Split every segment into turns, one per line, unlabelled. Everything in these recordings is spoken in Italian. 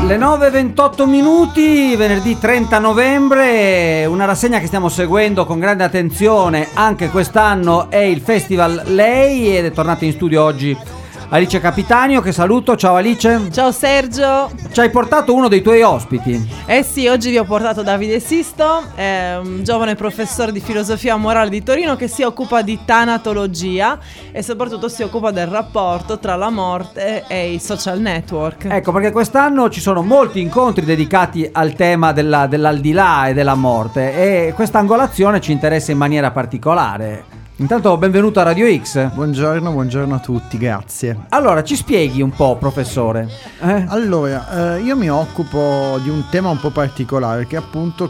Le 9:28 minuti, venerdì 30 novembre, una rassegna che stiamo seguendo con grande attenzione anche quest'anno è il Festival Lei ed è tornata in studio oggi Alice Capitanio, che saluto. Ciao Alice.
Ciao Sergio.
Ci hai portato uno dei tuoi ospiti.
Eh sì, oggi vi ho portato Davide Sisto, un giovane professore di filosofia morale di Torino che si occupa di tanatologia e soprattutto si occupa del rapporto tra la morte e i social network.
Ecco, perché quest'anno ci sono molti incontri dedicati al tema dell'aldilà e della morte e questa angolazione ci interessa in maniera particolare. Intanto benvenuto a Radio X.
Buongiorno a tutti, grazie.
Allora, ci spieghi un po', professore?
Allora, io mi occupo di un tema un po' particolare, che è appunto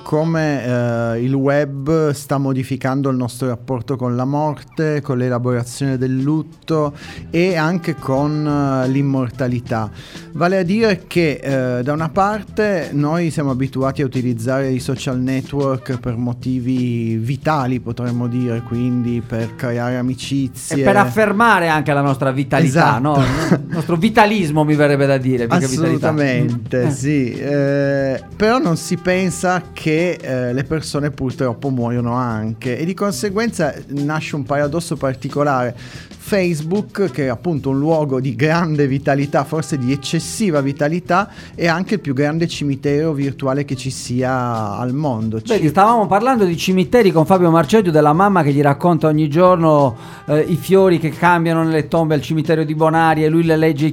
come il web sta modificando il nostro rapporto con la morte, con l'elaborazione del lutto e anche con l'immortalità. Vale a dire che da una parte noi siamo abituati a utilizzare i social network per motivi vitali, potremmo dire, quindi per creare amicizie
e per affermare anche la nostra vitalità,
esatto.
No? Il nostro vitalismo, mi verrebbe da dire.
Assolutamente, sì. Però non si pensa che le persone purtroppo muoiono anche e di conseguenza nasce un paradosso particolare. Facebook, che è appunto un luogo di grande vitalità, forse di eccessiva vitalità, è anche il più grande cimitero virtuale che ci sia al mondo.
Vedi, stavamo parlando di cimiteri con Fabio Marcetti, della mamma che gli racconta ogni giorno i fiori che cambiano nelle tombe al cimitero di Bonaria e lui le legge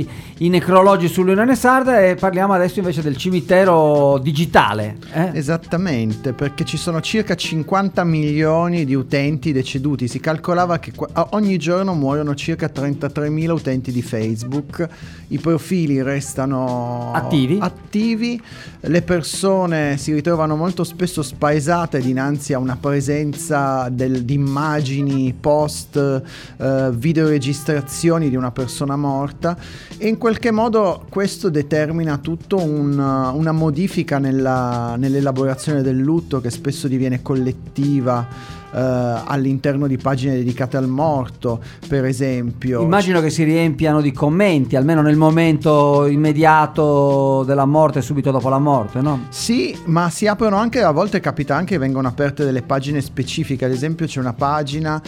i necrologi sull'Unione Sarda, e parliamo adesso invece del cimitero digitale.
Esattamente, perché ci sono circa 50 milioni di utenti deceduti. Si calcolava che ogni giorno muoiono circa 33.000 utenti di Facebook. I profili restano attivi, le persone si ritrovano molto spesso spaesate dinanzi a una presenza di immagini, post, videoregistrazioni di una persona morta, e in qualche modo questo determina tutto una modifica nell'elaborazione del lutto, che spesso diviene collettiva all'interno di pagine dedicate al morto, per esempio.
Immagino che si riempiano di commenti, almeno nel momento immediato della morte, subito dopo la morte, no?
Sì, ma si aprono anche, a volte capita anche che vengono aperte delle pagine specifiche. Ad esempio c'è una pagina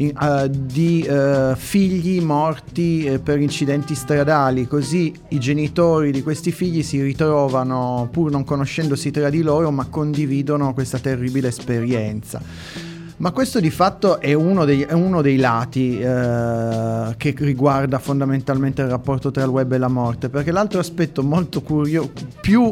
di figli morti per incidenti stradali, così i genitori di questi figli si ritrovano, pur non conoscendosi tra di loro, ma condividono questa terribile esperienza. Ma questo di fatto è uno dei lati che riguarda fondamentalmente il rapporto tra il web e la morte, perché l'altro aspetto molto più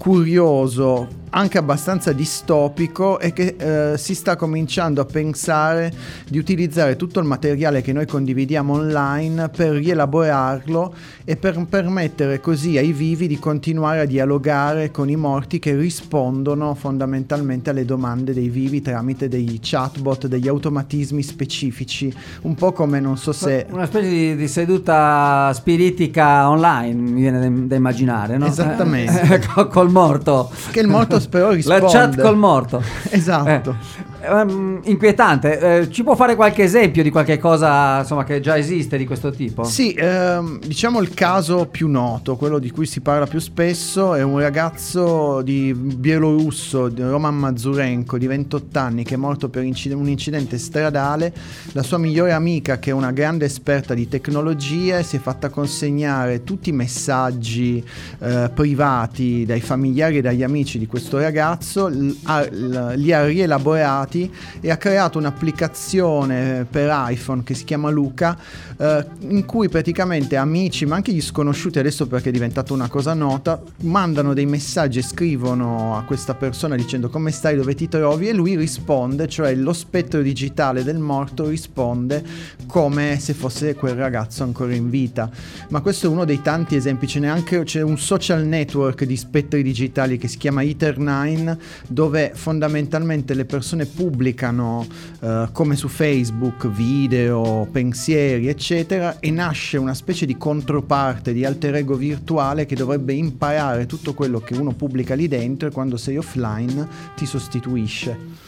curioso, anche abbastanza distopico, è che si sta cominciando a pensare di utilizzare tutto il materiale che noi condividiamo online per rielaborarlo e per permettere così ai vivi di continuare a dialogare con i morti, che rispondono fondamentalmente alle domande dei vivi tramite dei chatbot, degli automatismi specifici, un po' come, non so se...
Una specie di seduta spiritica online, mi viene da immaginare, no?
Esattamente.
Col morto.
Che il morto però risponde.
La chat col morto.
Esatto.
Inquietante. Ci può fare qualche esempio di qualche cosa, insomma, che già esiste di questo tipo?
Sì, diciamo il caso più noto, quello di cui si parla più spesso, è un ragazzo bielorusso, Roman Mazurenko, di 28 anni, che è morto per un incidente stradale. La sua migliore amica, che è una grande esperta di tecnologie, si è fatta consegnare tutti i messaggi privati dai familiari e dagli amici di questo ragazzo, li ha rielaborati e ha creato un'applicazione per iPhone che si chiama Luca, in cui praticamente amici, ma anche gli sconosciuti adesso perché è diventata una cosa nota, mandano dei messaggi e scrivono a questa persona dicendo come stai, dove ti trovi, e lui risponde, cioè lo spettro digitale del morto risponde come se fosse quel ragazzo ancora in vita. Ma questo è uno dei tanti esempi. C'è un social network di spettri digitali che si chiama Ether9, dove fondamentalmente le persone pubblicano come su Facebook video, pensieri eccetera, e nasce una specie di controparte, di alter ego virtuale che dovrebbe imparare tutto quello che uno pubblica lì dentro, e quando sei offline ti sostituisce.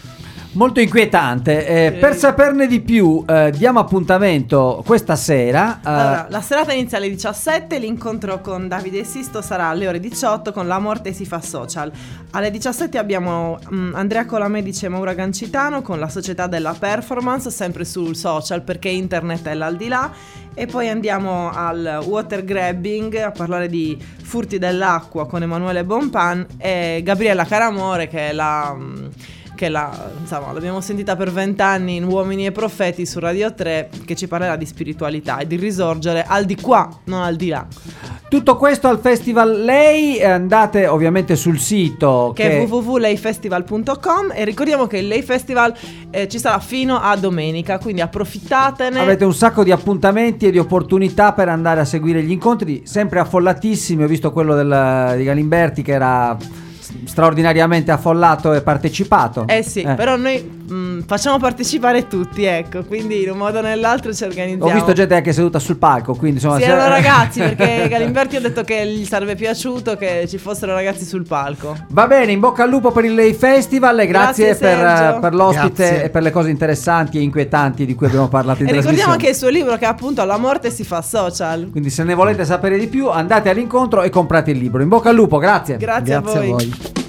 Molto inquietante. Per saperne di più, diamo appuntamento questa sera.
Allora, la serata inizia alle 17, l'incontro con Davide e Sisto sarà alle ore 18 con La morte si fa social. Alle 17 abbiamo Andrea Colamedici e Maura Gancitano con la società della performance, sempre sul social perché internet è l'aldilà. E poi andiamo al water grabbing a parlare di furti dell'acqua con Emanuele Bonpan e Gabriella Caramore, che insomma, l'abbiamo sentita per 20 anni in Uomini e Profeti su Radio 3, che ci parlerà di spiritualità e di risorgere al di qua, non al di là.
Tutto questo al Festival Lei, andate ovviamente sul sito
che è www.leifestival.com e ricordiamo che il Lei Festival ci sarà fino a domenica, quindi approfittatene.
Avete un sacco di appuntamenti e di opportunità per andare a seguire gli incontri, sempre affollatissimi. Ho visto quello di Galimberti che era straordinariamente affollato e partecipato.
Sì, però noi facciamo partecipare tutti, ecco, quindi in un modo o nell'altro ci organizziamo.
Ho visto gente anche seduta sul palco, quindi insomma
sì, erano ragazzi, perché Galimberti ha detto che gli sarebbe piaciuto che ci fossero ragazzi sul palco.
Va bene, in bocca al lupo per il Lei Festival e grazie per l'ospite.
Grazie.
E per le cose interessanti e inquietanti di cui abbiamo parlato in
E ricordiamo
trasmissione.
anche il suo libro, che appunto La morte si fa social.
Quindi se ne volete sapere di più andate all'incontro e comprate il libro. In bocca al lupo, grazie.
Grazie a voi.
voi.